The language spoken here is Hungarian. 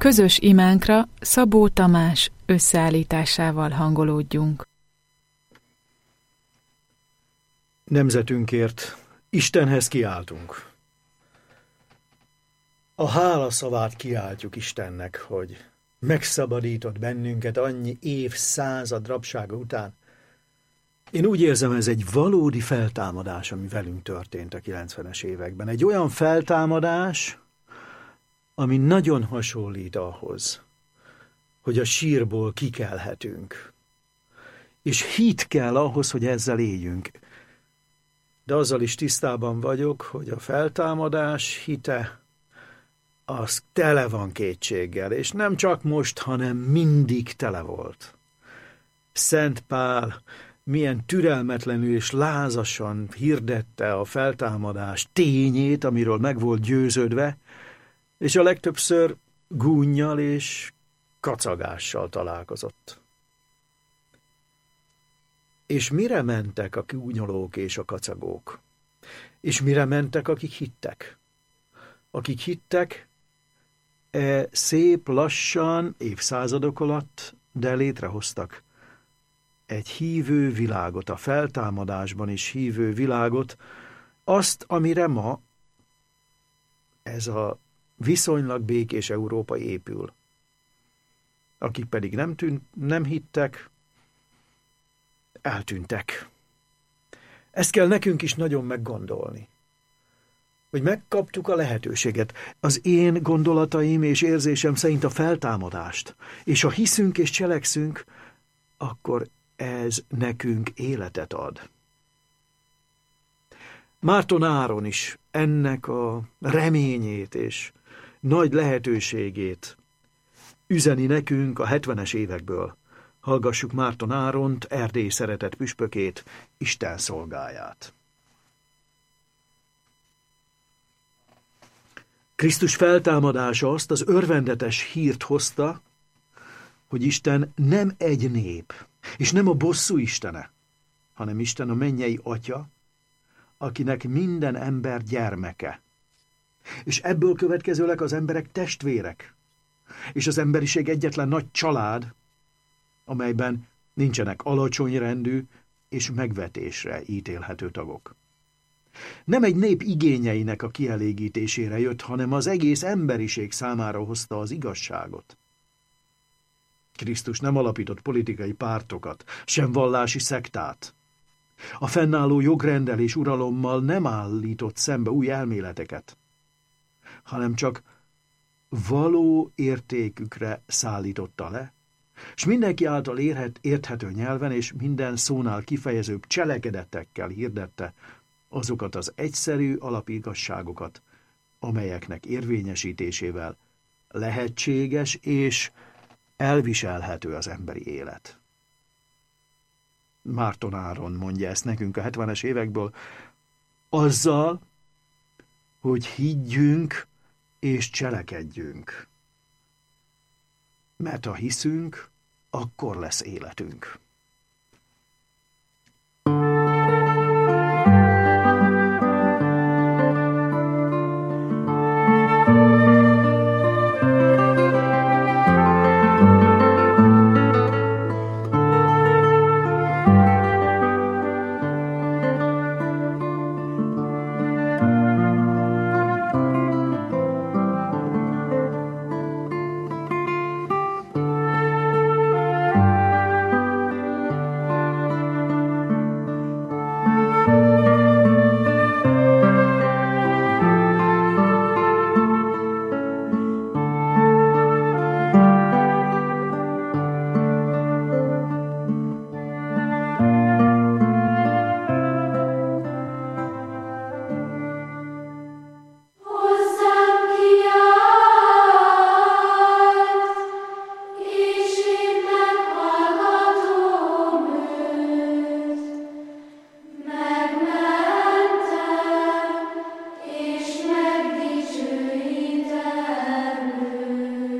Közös imánkra Szabó Tamás összeállításával hangolódjunk. Nemzetünkért Istenhez kiáltunk. A hálaszavát kiáltjuk Istennek, hogy megszabadított bennünket annyi évszázad rabsága után. Én úgy érzem, ez egy valódi feltámadás, ami velünk történt a 90-es években. Egy olyan feltámadás, ami nagyon hasonlít ahhoz, hogy a sírból kikelhetünk. És hit kell ahhoz, hogy ezzel éljünk. De azzal is tisztában vagyok, hogy a feltámadás hite az tele van kétséggel, és nem csak most, hanem mindig tele volt. Szent Pál milyen türelmetlenül és lázasan hirdette a feltámadás tényét, amiről meg volt győződve, és a legtöbbször gúnnyal és kacagással találkozott. És mire mentek a gúnyolók és a kacagók? És mire mentek, akik hittek? Akik hittek, szép lassan, évszázadok alatt, de létrehoztak egy hívő világot, a feltámadásban is hívő világot, azt, amire ma ez a viszonylag békés Európa épül. Akik pedig nem hittek, eltűntek. Ezt kell nekünk is nagyon meggondolni, hogy megkaptuk a lehetőséget. Az én gondolataim és érzésem szerint a feltámadást, és ha hiszünk és cselekszünk, akkor ez nekünk életet ad. Márton Áron is ennek a reményét és nagy lehetőségét üzeni nekünk a 70-es évekből. Hallgassuk Márton Áront, Erdély szeretett püspökét, Isten szolgáját. Krisztus feltámadása azt az örvendetes hírt hozta, hogy Isten nem egy nép, és nem a bosszú istene, hanem Isten a mennyei atya, akinek minden ember gyermeke. És ebből következőleg az emberek testvérek, és az emberiség egyetlen nagy család, amelyben nincsenek alacsony rendű és megvetésre ítélhető tagok. Nem egy nép igényeinek a kielégítésére jött, hanem az egész emberiség számára hozta az igazságot. Krisztus nem alapított politikai pártokat, sem vallási szektát. A fennálló jogrendel és uralommal nem állított szembe új elméleteket, hanem csak való értékükre szállította le, és mindenki által érthető nyelven és minden szónál kifejezőbb cselekedetekkel hirdette azokat az egyszerű alapigazságokat, amelyeknek érvényesítésével lehetséges és elviselhető az emberi élet. Márton Áron mondja ezt nekünk a 70-es évekből, azzal, hogy higgyünk és cselekedjünk. Mert ha hiszünk, akkor lesz életünk.